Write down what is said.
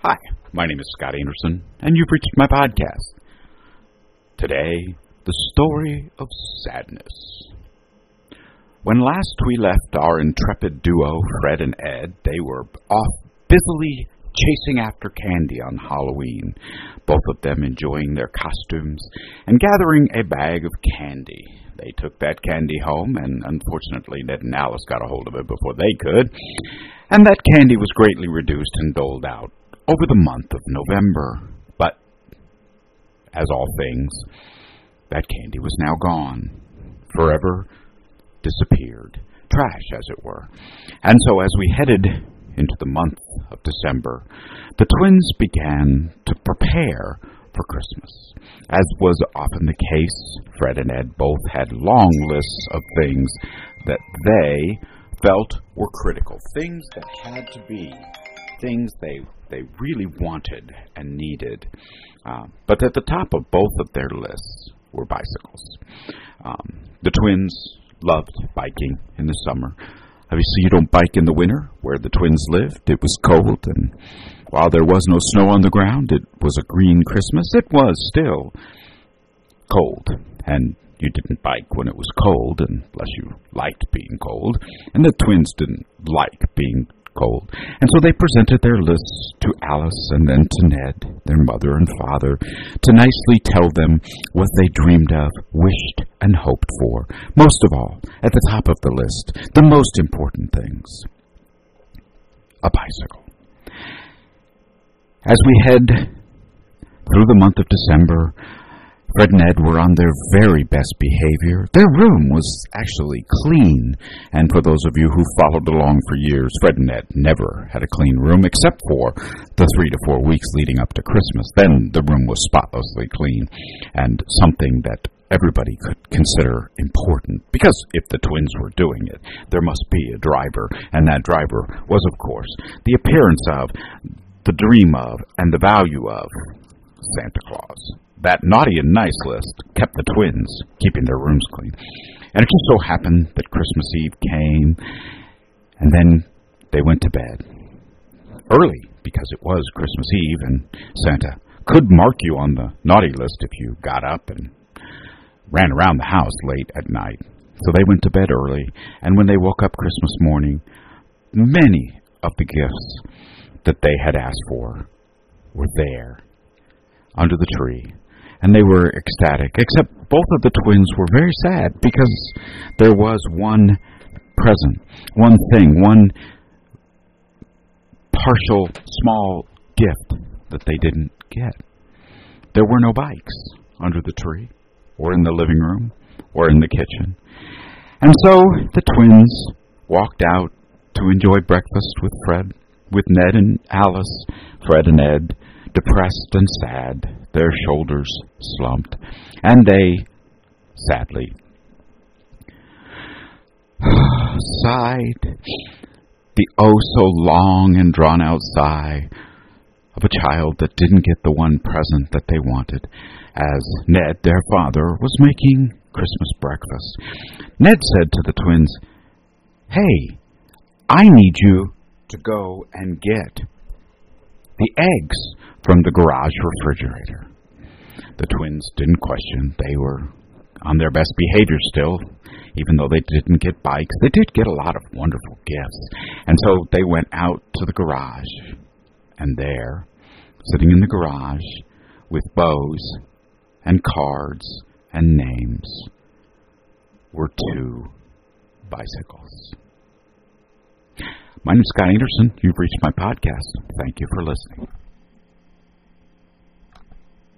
Hi, my name is Scott Anderson, and you've reached my podcast. Today, the story of sadness. When last we left our intrepid duo, Fred and Ed, they were off busily chasing after candy on Halloween, both of them enjoying their costumes and gathering a bag of candy. They took that candy home, and unfortunately Ned and Alice got a hold of it before they could, and that candy was greatly reduced and doled out over the month of November. But, as all things, that candy was now gone, forever disappeared, trash as it were. And so as we headed into the month of December, the twins began to prepare for Christmas. As was often the case, Fred and Ed both had long lists of things that they felt were critical, things that had to be, things they really wanted and needed. But at the top of both of their lists were bicycles. The twins loved biking in the summer. Obviously, you don't bike in the winter where the twins lived. It was cold, and while there was no snow on the ground, it was a green Christmas. It was still cold, and you didn't bike when it was cold unless you liked being cold, and the twins didn't like being cold. And so they presented their lists to Alice and then to Ned, their mother and father, to nicely tell them what they dreamed of, wished, and hoped for. Most of all, at the top of the list, the most important things: a bicycle. As we head through the month of December, Fred and Ed were on their very best behavior. Their room was actually clean, and for those of you who followed along for years, Fred and Ed never had a clean room except for the 3 to 4 weeks leading up to Christmas. Then the room was spotlessly clean, and something that everybody could consider important, because if the twins were doing it, there must be a driver, and that driver was, of course, the appearance of, the dream of, and the value of Santa Claus. That naughty and nice list kept the twins keeping their rooms clean. And it just so happened that Christmas Eve came, and then they went to bed early, because it was Christmas Eve, and Santa could mark you on the naughty list if you got up and ran around the house late at night. So they went to bed early, and when they woke up Christmas morning, many of the gifts that they had asked for were there under the tree. And they were ecstatic, except both of the twins were very sad because there was one present, one thing, one partial small gift that they didn't get. There were no bikes under the tree, or in the living room, or in the kitchen. And so the twins walked out to enjoy breakfast with Ned and Alice. Fred and Ed, depressed and sad, their shoulders slumped, and they, sadly, sighed the oh-so-long and drawn-out sigh of a child that didn't get the one present that they wanted, as Ned, their father, was making Christmas breakfast. Ned said to the twins, "Hey, I need you to go and get the eggs from the garage refrigerator." The twins didn't question. They were on their best behavior still, even though they didn't get bikes. They did get a lot of wonderful gifts. And so they went out to the garage, and there, sitting in the garage, with bows and cards and names, were 2 bicycles. My name is Scott Anderson. You've reached my podcast. Thank you for listening.